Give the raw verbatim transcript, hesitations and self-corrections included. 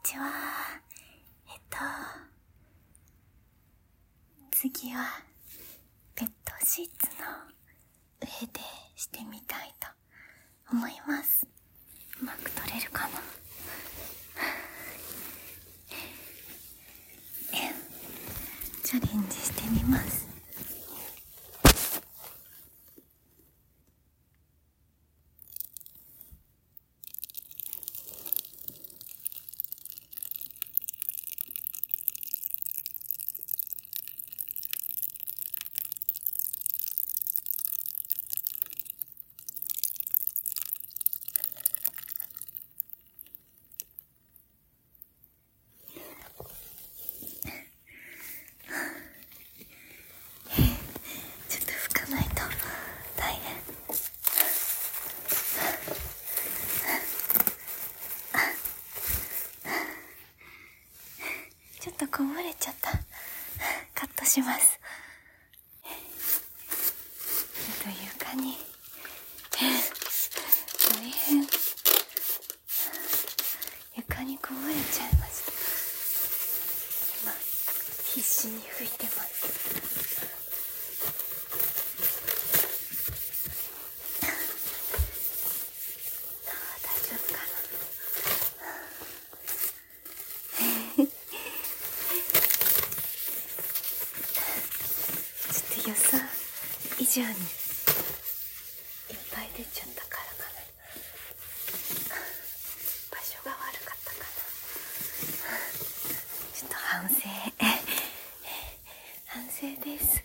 ちは。えっと次はペットシーツの上でしてみたいと思います。うまく撮れるかな。チャレンジしてみます。ちょっと拭かないと大変。ちょっとこぼれちゃった。カットします。ちょっと床に大変、床にこぼれちゃいました。今必死に拭いてます。大丈夫かな。ちょっと予想以上にいっぱい出ちゃったからかな。場所が悪かったかな。ちょっと反省反省です。